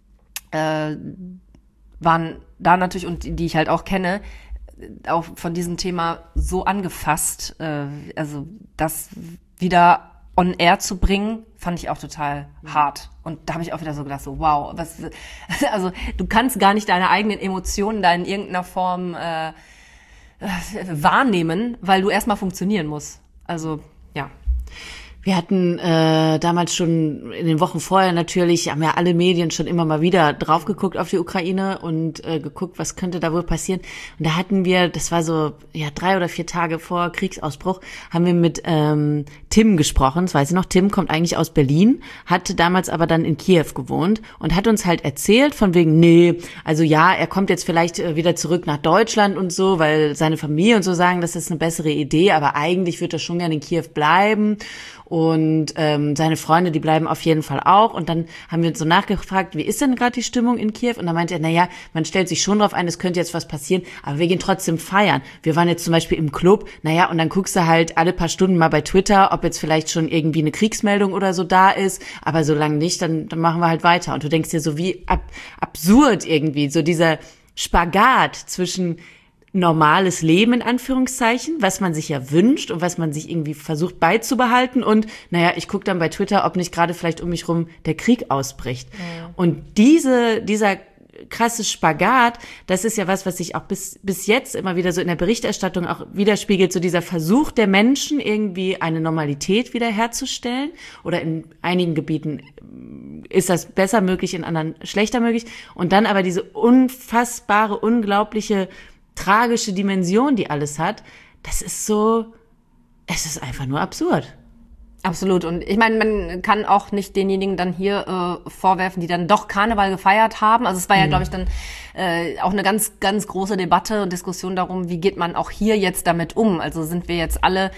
waren da natürlich, und die ich halt auch kenne, auch von diesem Thema so angefasst, also das wieder on air zu bringen, fand ich auch total hart. Und da habe ich auch wieder so gedacht, so wow, also du kannst gar nicht deine eigenen Emotionen da in irgendeiner Form wahrnehmen, weil du erstmal funktionieren musst. Also, ja. Wir hatten damals schon in den Wochen vorher natürlich, haben ja alle Medien schon immer mal wieder drauf geguckt auf die Ukraine und geguckt, was könnte da wohl passieren. Und da hatten wir, das war so 3 oder 4 Tage vor Kriegsausbruch, haben wir mit Tim gesprochen. Das weiß ich noch, Tim kommt eigentlich aus Berlin, hatte damals aber dann in Kiew gewohnt und hat uns halt erzählt von wegen, nee, also ja, er kommt jetzt vielleicht wieder zurück nach Deutschland und so, weil seine Familie und so sagen, das ist eine bessere Idee, aber eigentlich wird er schon gerne in Kiew bleiben. Und seine Freunde, die bleiben auf jeden Fall auch. Und dann haben wir uns so nachgefragt, wie ist denn gerade die Stimmung in Kiew? Und dann meinte er, naja, man stellt sich schon drauf ein, es könnte jetzt was passieren, aber wir gehen trotzdem feiern. Wir waren jetzt zum Beispiel im Club, naja, und dann guckst du halt alle paar Stunden mal bei Twitter, ob jetzt vielleicht schon irgendwie eine Kriegsmeldung oder so da ist. Aber solange nicht, dann machen wir halt weiter. Und du denkst dir so, wie absurd irgendwie, so dieser Spagat zwischen normales Leben in Anführungszeichen, was man sich ja wünscht und was man sich irgendwie versucht beizubehalten und naja, ich gucke dann bei Twitter, ob nicht gerade vielleicht um mich rum der Krieg ausbricht. Ja. Und dieser krasse Spagat, das ist ja was sich auch bis jetzt immer wieder so in der Berichterstattung auch widerspiegelt, so dieser Versuch der Menschen, irgendwie eine Normalität wiederherzustellen, oder in einigen Gebieten ist das besser möglich, in anderen schlechter möglich, und dann aber diese unfassbare, unglaubliche tragische Dimension, die alles hat, das ist so, es ist einfach nur absurd. Absolut. Und ich meine, man kann auch nicht denjenigen dann hier vorwerfen, die dann doch Karneval gefeiert haben. Also es war ja, glaube ich, dann auch eine ganz, ganz große Debatte und Diskussion darum, wie geht man auch hier jetzt damit um? Also sind wir jetzt alle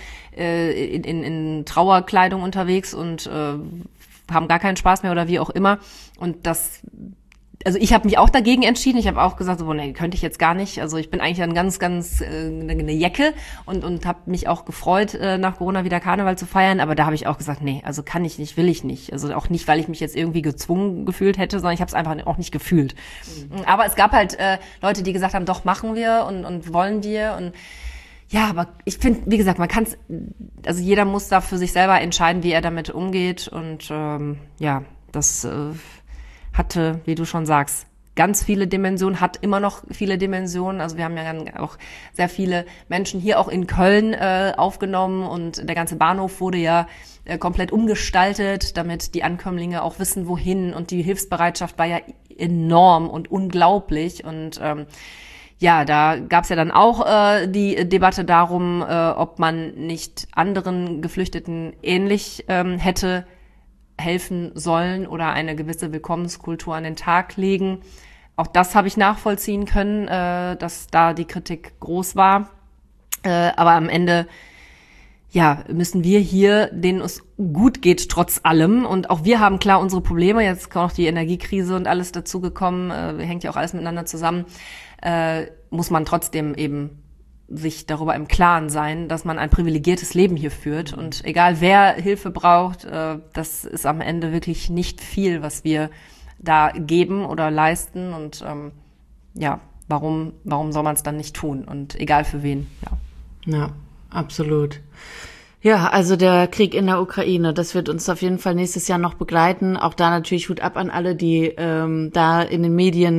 in Trauerkleidung unterwegs und haben gar keinen Spaß mehr oder wie auch immer. Und das, also ich habe mich auch dagegen entschieden. Ich habe auch gesagt, so, nee, könnte ich jetzt gar nicht. Also ich bin eigentlich ein ganz, ganz eine Jecke und habe mich auch gefreut, nach Corona wieder Karneval zu feiern. Aber da habe ich auch gesagt, nee, also kann ich nicht, will ich nicht. Also auch nicht, weil ich mich jetzt irgendwie gezwungen gefühlt hätte, sondern ich habe es einfach auch nicht gefühlt. Mhm. Aber es gab halt Leute, die gesagt haben, doch, machen wir und wollen wir. Und ja, aber ich finde, wie gesagt, man kann es, also jeder muss da für sich selber entscheiden, wie er damit umgeht. Und ja, das hatte, wie du schon sagst, ganz viele Dimensionen, hat immer noch viele Dimensionen. Also wir haben ja dann auch sehr viele Menschen hier auch in Köln aufgenommen und der ganze Bahnhof wurde ja komplett umgestaltet, damit die Ankömmlinge auch wissen, wohin, und die Hilfsbereitschaft war ja enorm und unglaublich. Und ja, da gab's ja dann auch die Debatte darum, ob man nicht anderen Geflüchteten ähnlich hätte helfen sollen oder eine gewisse Willkommenskultur an den Tag legen. Auch das habe ich nachvollziehen können, dass da die Kritik groß war. Aber am Ende, ja, müssen wir hier, denen es gut geht trotz allem. Und auch wir haben klar unsere Probleme. Jetzt kommt noch die Energiekrise und alles dazugekommen. Hängt ja auch alles miteinander zusammen. Muss man trotzdem eben sich darüber im Klaren sein, dass man ein privilegiertes Leben hier führt. Und egal wer Hilfe braucht, das ist am Ende wirklich nicht viel, was wir da geben oder leisten. Und ja, warum soll man es dann nicht tun? Und egal für wen, Ja, absolut. Ja, also der Krieg in der Ukraine, das wird uns auf jeden Fall nächstes Jahr noch begleiten. Auch da natürlich Hut ab an alle, die da in den Medien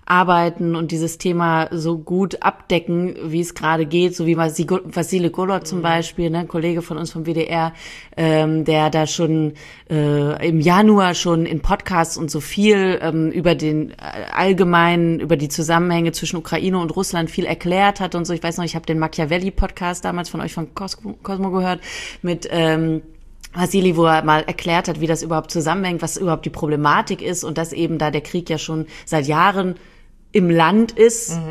arbeiten und dieses Thema so gut abdecken, wie es gerade geht, so wie Vassili Golod zum Beispiel, ne, ein Kollege von uns vom WDR, der da schon im Januar schon in Podcasts und so viel über den über die Zusammenhänge zwischen Ukraine und Russland viel erklärt hat und so. Ich weiß noch, ich habe den Machiavelli-Podcast damals von euch von Cosmo gehört mit Vassili, wo er mal erklärt hat, wie das überhaupt zusammenhängt, was überhaupt die Problematik ist und dass eben da der Krieg ja schon seit Jahren im Land ist.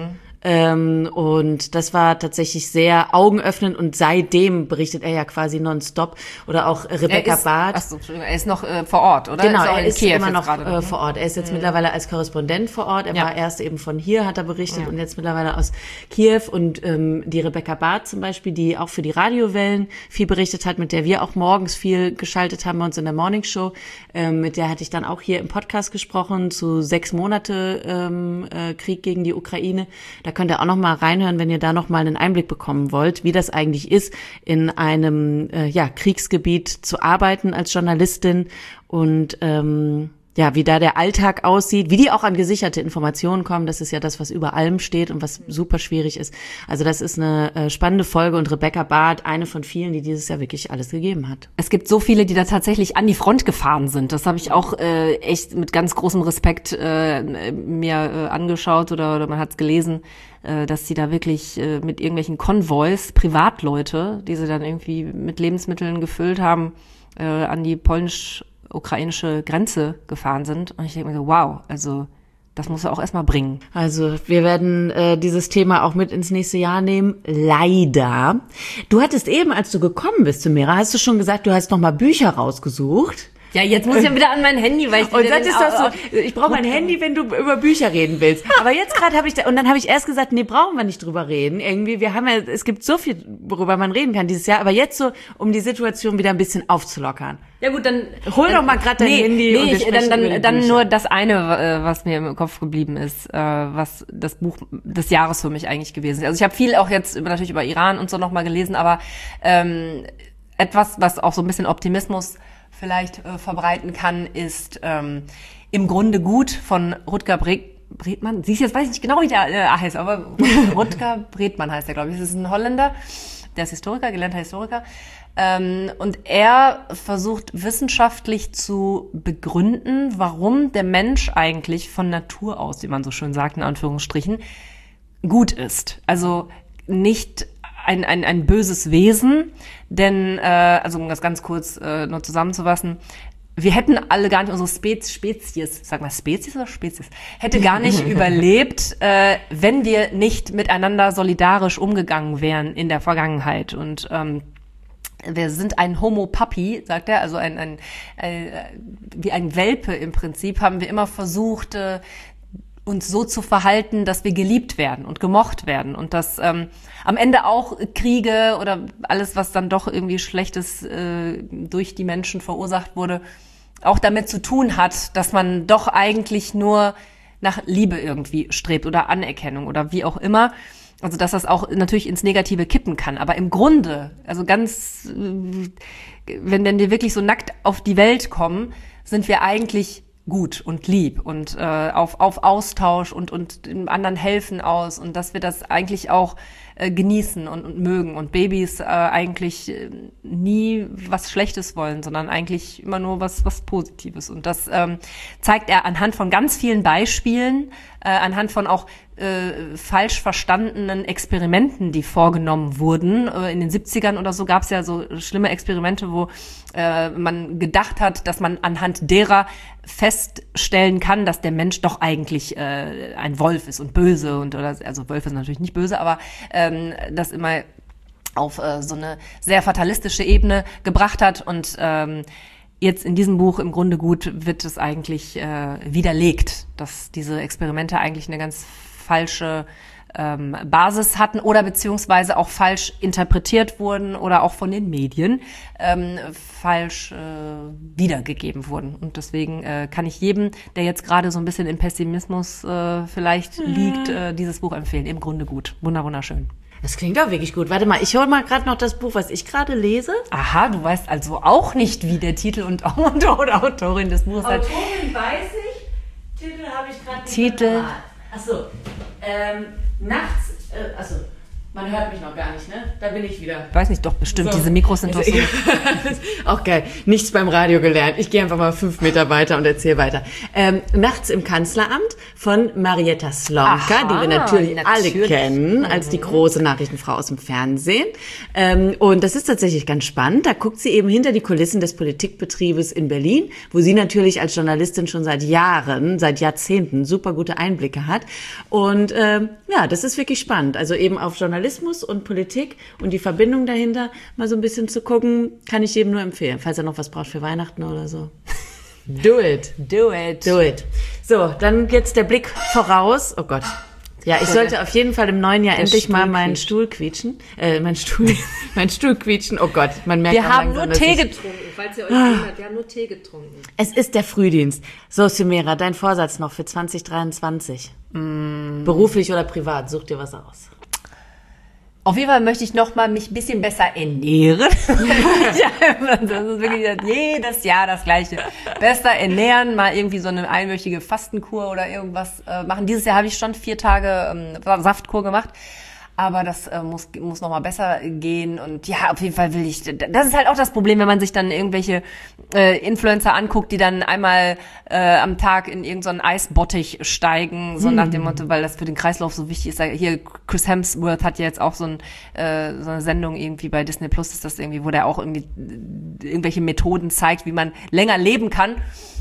Und das war tatsächlich sehr augenöffnend und seitdem berichtet er ja quasi nonstop. Oder auch Rebecca Barth. Achso, er ist noch vor Ort, oder? Genau, er ist Kiew immer noch gerade, vor Ort. Er ist jetzt mittlerweile als Korrespondent vor Ort. Er war erst eben von hier, hat er berichtet, und jetzt mittlerweile aus Kiew. Und die Rebecca Barth zum Beispiel, die auch für die Radiowellen viel berichtet hat, mit der wir auch morgens viel geschaltet haben bei uns in der Morning Show. Mit der hatte ich dann auch hier im Podcast gesprochen zu 6 Monate Krieg gegen die Ukraine. Da könnt ihr auch noch mal reinhören, wenn ihr da noch mal einen Einblick bekommen wollt, wie das eigentlich ist, in einem Kriegsgebiet zu arbeiten als Journalistin und wie da der Alltag aussieht, wie die auch an gesicherte Informationen kommen. Das ist ja das, was über allem steht und was super schwierig ist. Also das ist eine spannende Folge und Rebecca Barth, eine von vielen, die dieses Jahr wirklich alles gegeben hat. Es gibt so viele, die da tatsächlich an die Front gefahren sind. Das habe ich auch echt mit ganz großem Respekt mir angeschaut oder man hat es gelesen, dass sie da wirklich mit irgendwelchen Konvois, Privatleute, die sie dann irgendwie mit Lebensmitteln gefüllt haben, an die polnisch-ukrainische Grenze gefahren sind. Und ich denke mir so, wow, also das muss er auch erstmal bringen. Also wir werden dieses Thema auch mit ins nächste Jahr nehmen. Leider. Du hattest eben, als du gekommen bist zu Mira, hast du schon gesagt, du hast noch mal Bücher rausgesucht. Ja, jetzt muss ich ja wieder an mein Handy, weil ich und das ist doch so, ich brauche mein Handy, wenn du über Bücher reden willst. Aber jetzt gerade und dann habe ich erst gesagt, nee, brauchen wir nicht drüber reden. Irgendwie, es gibt so viel, worüber man reden kann dieses Jahr, aber jetzt so, um die Situation wieder ein bisschen aufzulockern. Ja gut, dann hol doch mal gerade dein Handy und wir sprechen dann nur das eine, was mir im Kopf geblieben ist, was das Buch des Jahres für mich eigentlich gewesen ist. Also ich habe viel auch jetzt natürlich über Iran und so noch mal gelesen, aber etwas, was auch so ein bisschen Optimismus vielleicht verbreiten kann, ist im Grunde gut von Rutger Bregman. Siehst du, jetzt weiß ich nicht genau, wie der heißt, aber Rutger Bregman heißt er, glaube ich. Das ist ein Holländer, der ist Historiker, gelernter Historiker. Und er versucht wissenschaftlich zu begründen, warum der Mensch eigentlich von Natur aus, wie man so schön sagt, in Anführungsstrichen, gut ist. Also nicht ein böses Wesen, denn, also um das ganz kurz nur zusammenzufassen, wir hätten alle gar nicht, unsere Spezies, sag mal Spezies oder Spezies, hätte gar nicht überlebt, wenn wir nicht miteinander solidarisch umgegangen wären in der Vergangenheit. Und wir sind ein Homo Papi, sagt er, also wie ein Welpe im Prinzip, haben wir immer versucht, uns so zu verhalten, dass wir geliebt werden und gemocht werden und dass am Ende auch Kriege oder alles, was dann doch irgendwie Schlechtes durch die Menschen verursacht wurde, auch damit zu tun hat, dass man doch eigentlich nur nach Liebe irgendwie strebt oder Anerkennung oder wie auch immer. Also dass das auch natürlich ins Negative kippen kann. Aber im Grunde, also ganz, wenn wir wirklich so nackt auf die Welt kommen, sind wir eigentlich gut und lieb und auf Austausch und dem anderen helfen aus und dass wir das eigentlich auch genießen und mögen und Babys eigentlich nie was Schlechtes wollen, sondern eigentlich immer nur was Positives. Und das zeigt er anhand von ganz vielen Beispielen, anhand von auch falsch verstandenen Experimenten, die vorgenommen wurden. In den 70ern oder so gab es ja so schlimme Experimente, wo man gedacht hat, dass man anhand derer feststellen kann, dass der Mensch doch eigentlich ein Wolf ist und böse also Wölfe sind natürlich nicht böse, aber das immer auf so eine sehr fatalistische Ebene gebracht hat und jetzt in diesem Buch im Grunde gut wird es eigentlich widerlegt, dass diese Experimente eigentlich eine ganz falsche Basis hatten oder beziehungsweise auch falsch interpretiert wurden oder auch von den Medien falsch wiedergegeben wurden. Und deswegen kann ich jedem, der jetzt gerade so ein bisschen im Pessimismus vielleicht liegt, dieses Buch empfehlen. Im Grunde gut. Wunderschön. Das klingt auch wirklich gut. Warte mal, ich hole mal gerade noch das Buch, was ich gerade lese. Aha, du weißt also auch nicht, wie der Titel und Autor oder Autorin des Buches heißt. Autorin weiß ich, Titel habe ich gerade nicht Titel. Achso, nachts, man hört mich noch gar nicht, ne? Da bin ich wieder. Ich weiß nicht, doch bestimmt, diese Mikros sind doch so. Auch geil. Nichts beim Radio gelernt. Ich gehe einfach mal 5 Meter weiter und erzähle weiter. Nachts im Kanzleramt von Marietta Slomka, die wir natürlich alle kennen, als die große Nachrichtenfrau aus dem Fernsehen. Und das ist tatsächlich ganz spannend. Da guckt sie eben hinter die Kulissen des Politikbetriebes in Berlin, wo sie natürlich als Journalistin schon seit Jahrzehnten super gute Einblicke hat. Und das ist wirklich spannend. Also eben auf Journalismus und Politik und die Verbindung dahinter mal so ein bisschen zu gucken, kann ich jedem nur empfehlen, falls er noch was braucht für Weihnachten oder so. Do it. Do it. Do it. So, dann jetzt der Blick voraus. Oh Gott. Ja, ich sollte auf jeden Fall im neuen Jahr endlich mal meinen Stuhl quietschen. Mein Stuhl quietschen. Oh Gott, man merkt wir haben nur Tee getrunken. Falls ihr euch wundert, wir haben nur Tee getrunken. Es ist der Frühdienst. So, Sumera, dein Vorsatz noch für 2023. Beruflich oder privat, such dir was aus. Auf jeden Fall möchte ich noch mal mich ein bisschen besser ernähren. Das ist wirklich jedes Jahr das Gleiche. Besser ernähren, mal irgendwie so eine einwöchige Fastenkur oder irgendwas machen. Dieses Jahr habe ich schon 4 Tage Saftkur gemacht. Aber das muss noch mal besser gehen. Und ja, auf jeden Fall will ich, das ist halt auch das Problem, wenn man sich dann irgendwelche Influencer anguckt, die dann einmal am Tag in irgendeinen Eisbottich steigen, so nach dem Motto, weil das für den Kreislauf so wichtig ist. Hier, Chris Hemsworth hat ja jetzt auch so eine Sendung irgendwie bei Disney Plus, ist das irgendwie, wo der auch irgendwie irgendwelche Methoden zeigt, wie man länger leben kann,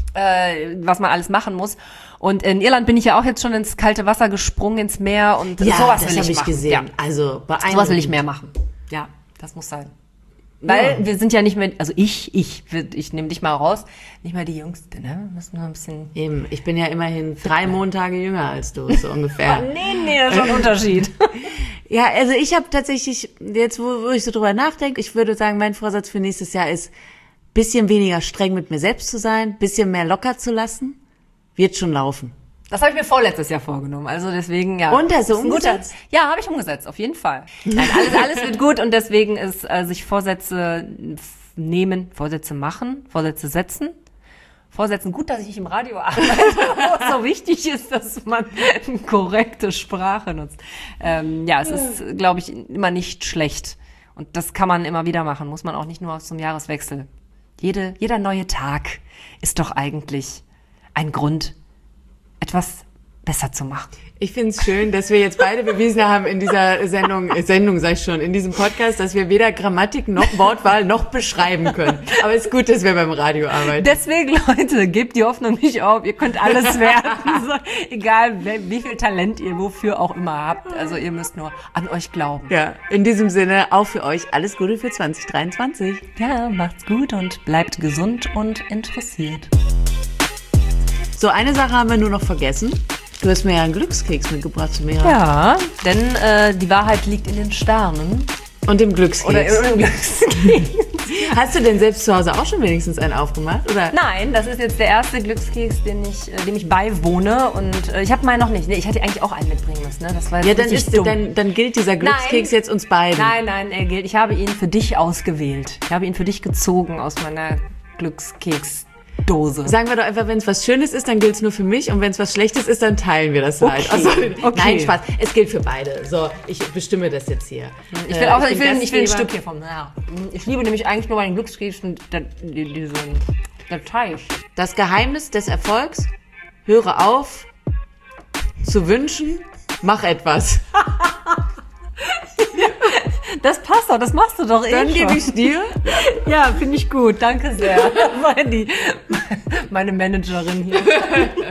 was man alles machen muss. Und in Irland bin ich ja auch jetzt schon ins kalte Wasser gesprungen, ins Meer und ja, sowas das will ich machen. Gesehen. Ja. Also sowas will ich mehr machen. Ja, das muss sein. Weil wir sind ja nicht mehr, also ich nehme dich mal raus, nicht mal die Jüngste, ne? Müssen wir ein bisschen. Eben, ich bin ja immerhin 3 Montage jünger als du, so ungefähr. Nee, das ist schon ein Unterschied. Ja, also ich habe tatsächlich, jetzt wo ich so drüber nachdenke, ich würde sagen, mein Vorsatz für nächstes Jahr ist, bisschen weniger streng mit mir selbst zu sein, bisschen mehr locker zu lassen. Wird schon laufen. Das habe ich mir vorletztes Jahr vorgenommen, also deswegen, ja. Und hast du umgesetzt? Ja, habe ich umgesetzt, auf jeden Fall. Nein, alles wird gut und deswegen ist sich Vorsätze nehmen, Vorsätze machen, Vorsätze setzen. Vorsätzen, gut, dass ich nicht im Radio arbeite, wo es so wichtig ist, dass man korrekte Sprache nutzt. Es ist, glaube ich, immer nicht schlecht. Und das kann man immer wieder machen, muss man auch nicht nur zum Jahreswechsel. Jeder neue Tag ist doch eigentlich ein Grund, etwas besser zu machen. Ich finde es schön, dass wir jetzt beide bewiesen haben in dieser Sendung sag ich schon, in diesem Podcast, dass wir weder Grammatik noch Wortwahl noch beschreiben können. Aber es ist gut, dass wir beim Radio arbeiten. Deswegen, Leute, gebt die Hoffnung nicht auf. Ihr könnt alles werden. So, egal, wie viel Talent ihr wofür auch immer habt. Also ihr müsst nur an euch glauben. Ja, in diesem Sinne auch für euch alles Gute für 2023. Ja, macht's gut und bleibt gesund und interessiert. So, eine Sache haben wir nur noch vergessen. Du hast mir ja einen Glückskeks mitgebracht, Sumera. Ja, denn die Wahrheit liegt in den Sternen. Und im Glückskeks. Oder im Glückskeks. Hast du denn selbst zu Hause auch schon wenigstens einen aufgemacht? Oder? Nein, das ist jetzt der erste Glückskeks, dem ich beiwohne. Und ich habe meinen noch nicht. Nee, ich hätte eigentlich auch einen mitbringen müssen. Ne? Das war jetzt dann gilt dieser Glückskeks jetzt uns beiden. Nein, er gilt. Ich habe ihn für dich ausgewählt. Ich habe ihn für dich gezogen aus meiner Glückskeks-Dose. Sagen wir doch einfach, wenn es was Schönes ist, dann gilt es nur für mich und wenn es was Schlechtes ist, dann teilen wir das halt. Okay. Nein, Spaß. Es gilt für beide. So, ich bestimme das jetzt hier. Ich will ein Stück hiervon. Ja. Ich liebe nämlich eigentlich nur meinen Glückskeks und der Teig. Das Geheimnis des Erfolgs: Höre auf zu wünschen, mach etwas. Das passt doch, das machst du doch eh Dann gebe ich dir. Ja, finde ich gut. Danke sehr. Meine Managerin hier.